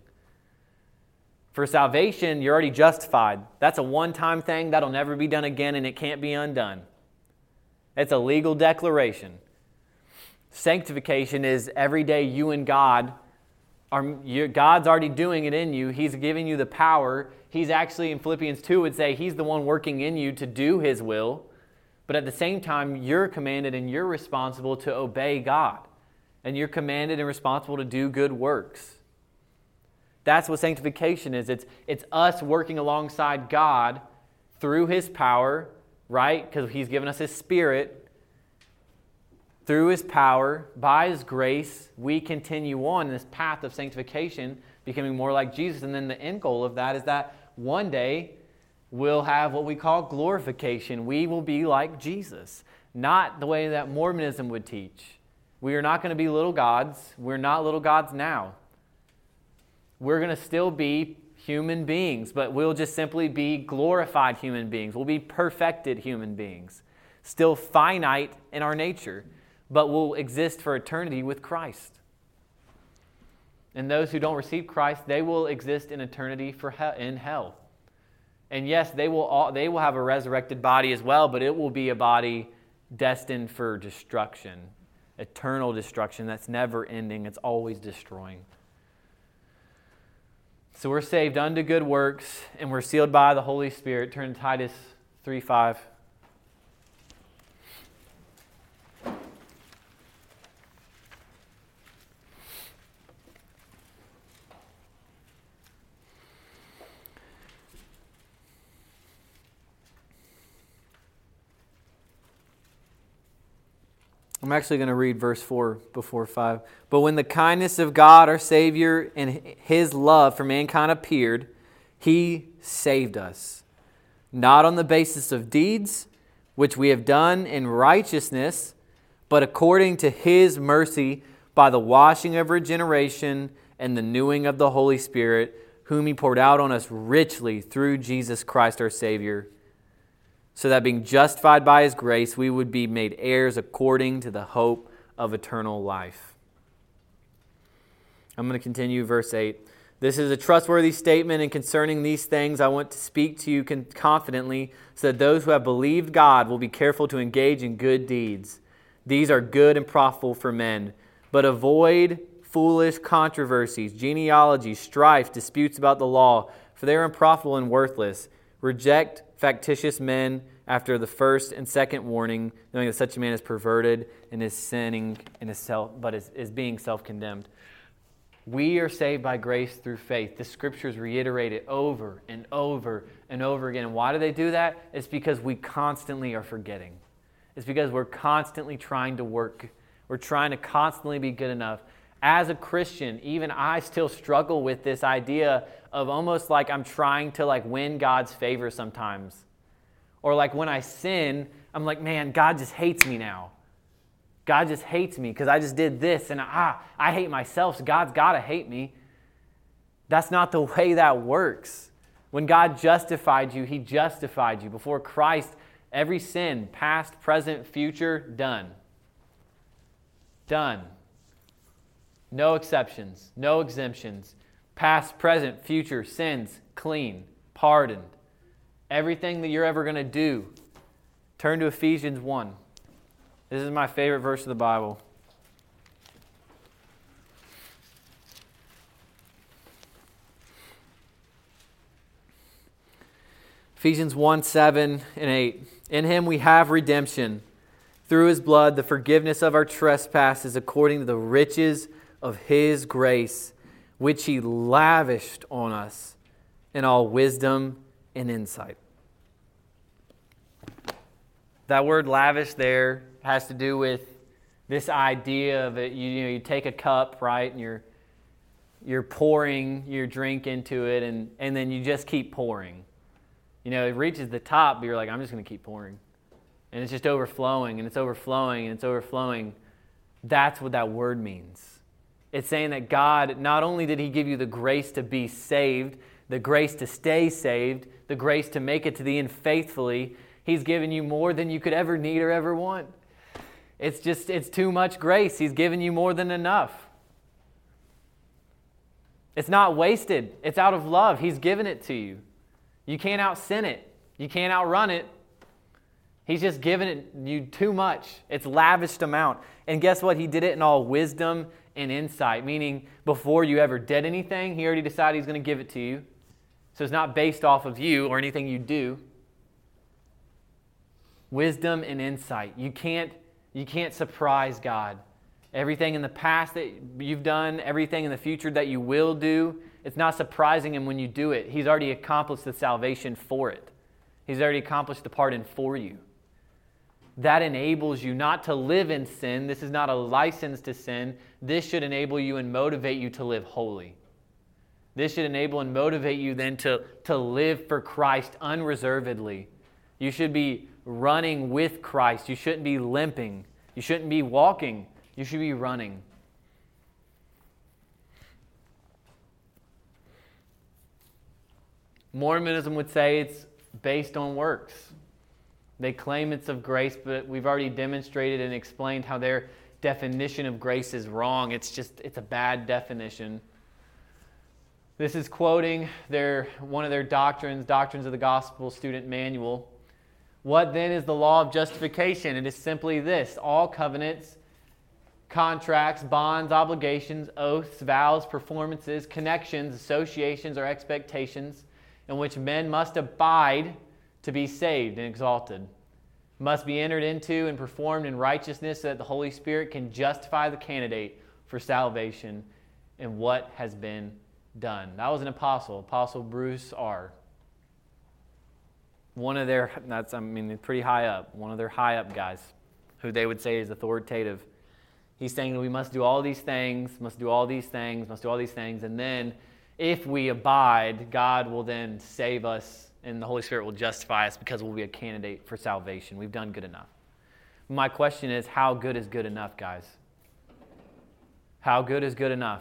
For salvation, you're already justified. That's a one-time thing. That'll never be done again, and it can't be undone. It's a legal declaration. Sanctification is every day you and God God's already doing it in you. He's giving you the power. He's actually, in Philippians 2, would say he's the one working in you to do his will. But at the same time, you're commanded and you're responsible to obey God. And you're commanded and responsible to do good works. That's what sanctification is. It's us working alongside God through his power, right? Because he's given us his Spirit. Through his power, by his grace, we continue on this path of sanctification, becoming more like Jesus. And then the end goal of that is that one day we'll have what we call glorification. We will be like Jesus. Not the way that Mormonism would teach. We are not going to be little gods. We're not little gods now. We're going to still be human beings, but we'll just simply be glorified human beings. We'll be perfected human beings. Still finite in our nature, but will exist for eternity with Christ. And those who don't receive Christ, they will exist in eternity in hell. And yes, they will have a resurrected body as well, but it will be a body destined for destruction, eternal destruction that's never ending. It's always destroying. So we're saved unto good works, and we're sealed by the Holy Spirit. Turn to Titus 3:5. I'm actually going to read verse 4 before 5. But when the kindness of God our Savior and His love for mankind appeared, He saved us, not on the basis of deeds, which we have done in righteousness, but according to His mercy by the washing of regeneration and the renewing of the Holy Spirit, whom He poured out on us richly through Jesus Christ our Savior, so that being justified by His grace, we would be made heirs according to the hope of eternal life. I'm going to continue verse 8. This is a trustworthy statement, and concerning these things I want to speak to you confidently, so that those who have believed God will be careful to engage in good deeds. These are good and profitable for men. But avoid foolish controversies, genealogies, strife, disputes about the law, for they are unprofitable and worthless. Reject factitious men after the first and second warning, knowing that such a man is perverted and is sinning in himself, but is being self-condemned. We are saved by grace through faith. The Scriptures reiterate it over and over and over again. And why do they do that? It's because we constantly are forgetting. It's because we're constantly trying to work. We're trying to constantly be good enough. As a Christian, even I still struggle with this idea of almost like I'm trying to win God's favor sometimes. Or like when I sin, I'm like, man, God just hates me now. God just hates me because I just did this and I hate myself, so God's got to hate me. That's not the way that works. When God justified you, He justified you. Before Christ, every sin, past, present, future, done. Done. No exceptions, no exemptions. Past, present, future, sins, clean, pardoned. Everything that you're ever going to do, turn to Ephesians 1. This is my favorite verse of the Bible. Ephesians 1, 7 and 8. In Him we have redemption, through His blood, the forgiveness of our trespasses, according to the riches of His grace, which He lavished on us in all wisdom and insight. That word lavish there has to do with this idea of it. You take a cup, right, and you're pouring your drink into it, and then you just keep pouring. It reaches the top, but you're like, I'm just going to keep pouring. And it's just overflowing, and it's overflowing, and it's overflowing. That's what that word means. It's saying that God, not only did He give you the grace to be saved, the grace to stay saved, the grace to make it to the end faithfully, He's given you more than you could ever need or ever want. It's too much grace. He's given you more than enough. It's not wasted. It's out of love. He's given it to you. You can't out-sin it. You can't outrun it. He's just given it you too much. It's lavished amount. And guess what? He did it in all wisdom and insight, meaning before you ever did anything, He already decided He's going to give it to you. So it's not based off of you or anything you do. Wisdom and insight. You can't surprise God. Everything in the past that you've done, everything in the future that you will do, it's not surprising Him when you do it. He's already accomplished the salvation for it. He's already accomplished the pardon for you. That enables you not to live in sin. This is not a license to sin. This should enable you and motivate you to live holy. This should enable and motivate you then to live for Christ unreservedly. You should be running with Christ. You shouldn't be limping. You shouldn't be walking. You should be running. Mormonism would say it's based on works. They claim it's of grace, but we've already demonstrated and explained how their definition of grace is wrong. It's a bad definition. This is quoting one of their Doctrines of the Gospel student manual. What then is the law of justification? It is simply this: all covenants, contracts, bonds, obligations, oaths, vows, performances, connections, associations, or expectations in which men must abide to be saved and exalted, must be entered into and performed in righteousness so that the Holy Spirit can justify the candidate for salvation in what has been done. That was an Apostle Bruce R. One of their, pretty high up, one of their high up guys who they would say is authoritative. He's saying that we must do all these things, must do all these things, and then if we abide, God will then save us and the Holy Spirit will justify us because we'll be a candidate for salvation. We've done good enough. My question is, how good is good enough, guys? How good is good enough?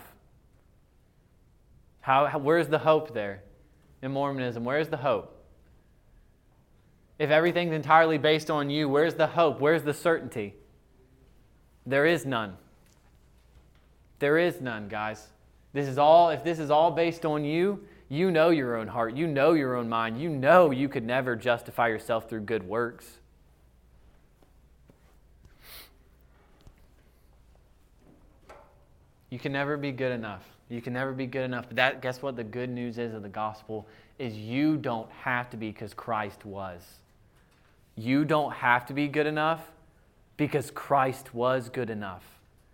Where's the hope there in Mormonism? Where's the hope? If everything's entirely based on you, where's the hope? Where's the certainty? There is none. There is none, guys. If this is all based on you, you know your own heart. You know your own mind. You know you could never justify yourself through good works. You can never be good enough. You can never be good enough. But guess what the good news is of the gospel is you don't have to be because Christ was. You don't have to be good enough because Christ was good enough.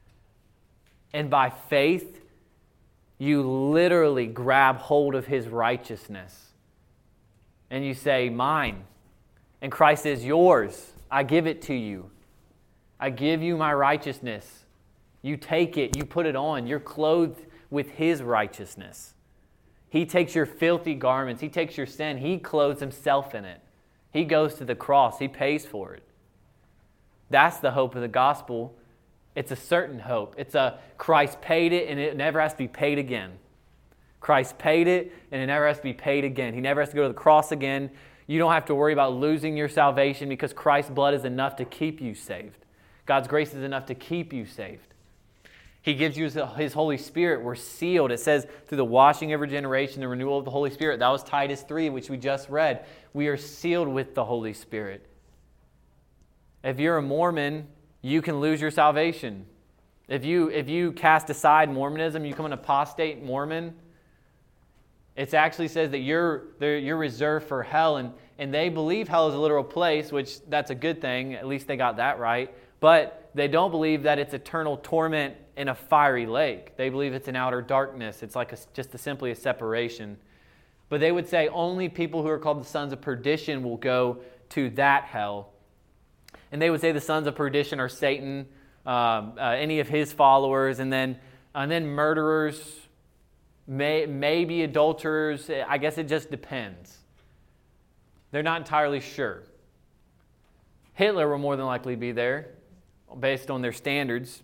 And by faith, you literally grab hold of his righteousness. And you say, mine. And Christ is yours. I give it to you. I give you my righteousness. You take it. You put it on. You're clothed with his righteousness. He takes your filthy garments. He takes your sin. He clothes himself in it. He goes to the cross. He pays for it. That's the hope of the gospel. It's a certain hope. It's a Christ paid it and it never has to be paid again. Christ paid it and it never has to be paid again. He never has to go to the cross again. You don't have to worry about losing your salvation because Christ's blood is enough to keep you saved. God's grace is enough to keep you saved. He gives you his Holy Spirit. We're sealed. It says through the washing of regeneration, the renewal of the Holy Spirit. That was Titus 3, which we just read. We are sealed with the Holy Spirit. If you're a Mormon, you can lose your salvation. If you cast aside Mormonism, you become an apostate Mormon, it actually says that you're reserved for hell. And they believe hell is a literal place, which that's a good thing. At least they got that right. But they don't believe that it's eternal torment in a fiery lake. They believe it's an outer darkness. It's like simply a separation. But they would say only people who are called the sons of perdition will go to that hell. And they would say the sons of perdition are Satan, any of his followers, and then murderers, maybe adulterers. I guess it just depends. They're not entirely sure. Hitler will more than likely be there, based on their standards.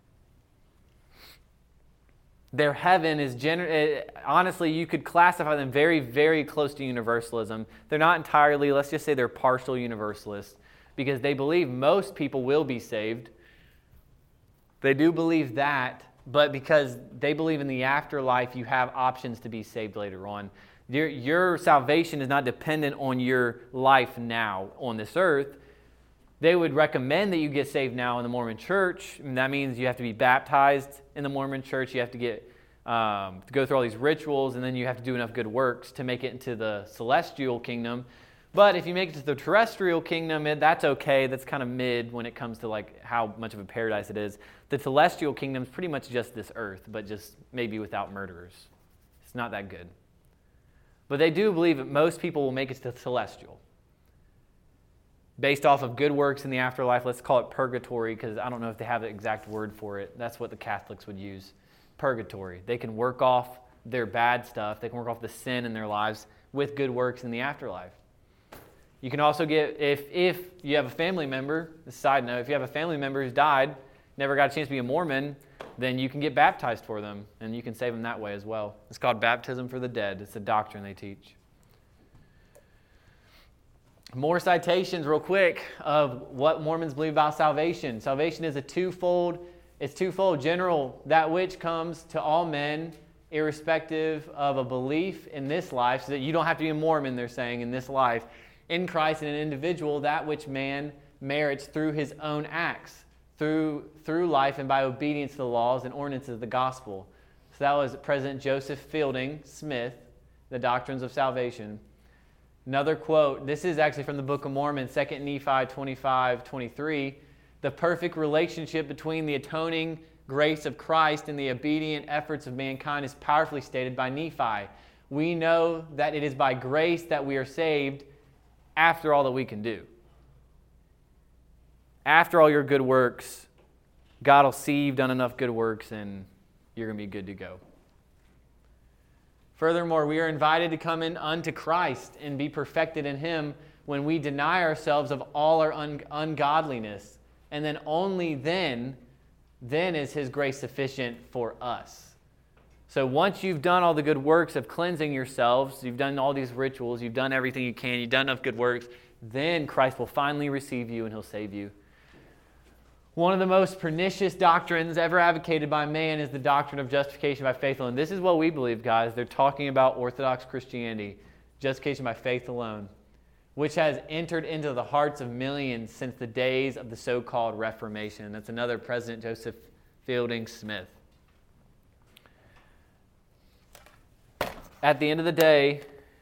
Their heaven is honestly, you could classify them very, very close to universalism. They're not entirely, let's just say they're partial universalists, because they believe most people will be saved. They do believe that, but because they believe in the afterlife, you have options to be saved later on. Your salvation is not dependent on your life now on this earth. They would recommend that you get saved now in the Mormon Church. And that means you have to be baptized in the Mormon Church. You have to to go through all these rituals, and then you have to do enough good works to make it into the celestial kingdom. But if you make it to the terrestrial kingdom, that's okay. That's kind of mid when it comes to like how much of a paradise it is. The celestial kingdom is pretty much just this earth, but just maybe without murderers. It's not that good. But they do believe that most people will make it to celestial. Based off of good works in the afterlife, let's call it purgatory, because I don't know if they have the exact word for it. That's what the Catholics would use. Purgatory. They can work off their bad stuff. They can work off the sin in their lives with good works in the afterlife. You can also get, if you have a family member, a side note, if you have a family member who's died, never got a chance to be a Mormon, then you can get baptized for them, and you can save them that way as well. It's called baptism for the dead. It's a doctrine they teach. More citations real quick of what Mormons believe about salvation. Salvation is twofold. It's twofold. General, that which comes to all men irrespective of a belief in this life, so that you don't have to be a Mormon, they're saying, in this life, in Christ in an individual, that which man merits through his own acts, through life and by obedience to the laws and ordinances of the gospel. So that was President Joseph Fielding Smith, The Doctrines of Salvation. Another quote, this is actually from the Book of Mormon, 2 Nephi 25:23. The perfect relationship between the atoning grace of Christ and the obedient efforts of mankind is powerfully stated by Nephi. We know that it is by grace that we are saved after all that we can do. After all your good works, God will see you've done enough good works and you're going to be good to go. Furthermore, we are invited to come in unto Christ and be perfected in Him when we deny ourselves of all our ungodliness. And then only then is His grace sufficient for us. So once you've done all the good works of cleansing yourselves, you've done all these rituals, you've done everything you can, you've done enough good works, then Christ will finally receive you and He'll save you. One of the most pernicious doctrines ever advocated by man is the doctrine of justification by faith alone. This is what we believe, guys. They're talking about Orthodox Christianity, justification by faith alone, which has entered into the hearts of millions since the days of the so-called Reformation. That's another President Joseph Fielding Smith. At the end of the day,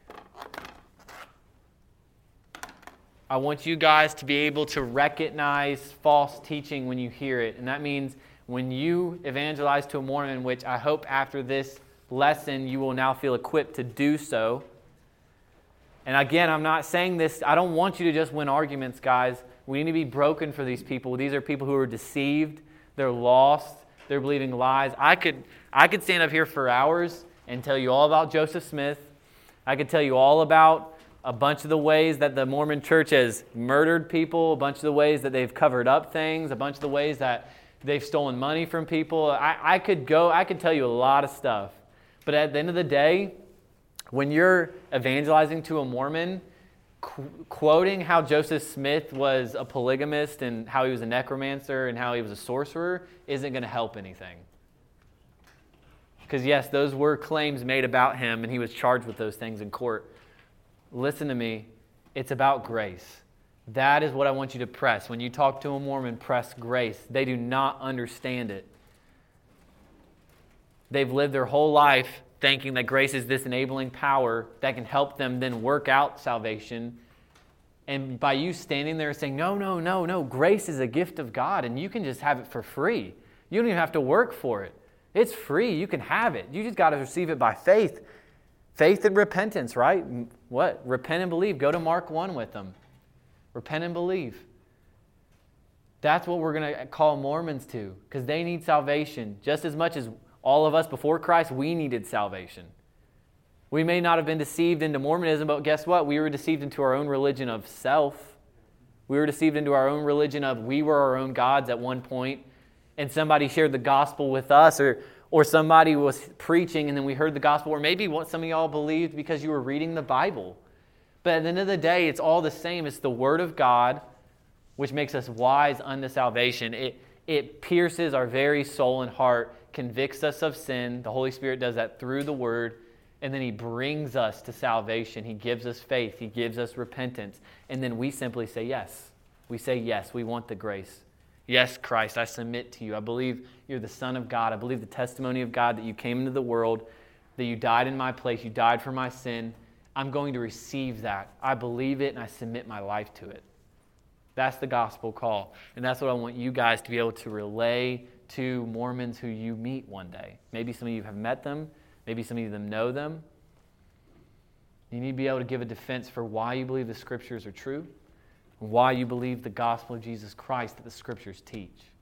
I want you guys to be able to recognize false teaching when you hear it. And that means when you evangelize to a Mormon, which I hope after this lesson you will now feel equipped to do so. And again, I'm not saying this, I don't want you to just win arguments, guys. We need to be broken for these people. These are people who are deceived, they're lost, they're believing lies. I could stand up here for hours and tell you all about Joseph Smith. I could tell you all about a bunch of the ways that the Mormon church has murdered people, a bunch of the ways that they've covered up things, a bunch of the ways that they've stolen money from people. I could tell you a lot of stuff. But at the end of the day, when you're evangelizing to a Mormon, quoting how Joseph Smith was a polygamist and how he was a necromancer and how he was a sorcerer isn't going to help anything. Because yes, those were claims made about him and he was charged with those things in court. Listen to me, it's about grace. That is what I want you to press. When you talk to a Mormon, press grace. They do not understand it. They've lived their whole life thinking that grace is this enabling power that can help them then work out salvation. And by you standing there saying, no, grace is a gift of God and you can just have it for free. You don't even have to work for it. It's free. You can have it. You just got to receive it by faith. Faith and repentance, right? What? Repent and believe. Go to Mark 1 with them. Repent and believe. That's what we're going to call Mormons to, because they need salvation. Just as much as all of us before Christ, we needed salvation. We may not have been deceived into Mormonism, but guess what? We were deceived into our own religion of self. We were deceived into our own religion of we were our own gods at one point, and somebody shared the gospel with us, or somebody was preaching and then we heard the gospel, or maybe what some of y'all believed because you were reading the Bible. But at the end of the day, it's all the same. It's the Word of God, which makes us wise unto salvation. It pierces our very soul and heart, convicts us of sin. The Holy Spirit does that through the Word, and then He brings us to salvation. He gives us faith. He gives us repentance. And then we simply say yes. We say yes, we want the grace. Yes, Christ, I submit to you. I believe you're the Son of God. I believe the testimony of God that you came into the world, that you died in my place, you died for my sin. I'm going to receive that. I believe it and I submit my life to it. That's the gospel call. And that's what I want you guys to be able to relay to Mormons who you meet one day. Maybe some of you have met them. Maybe some of them know them. You need to be able to give a defense for why you believe the Scriptures are true, why you believe the gospel of Jesus Christ that the Scriptures teach.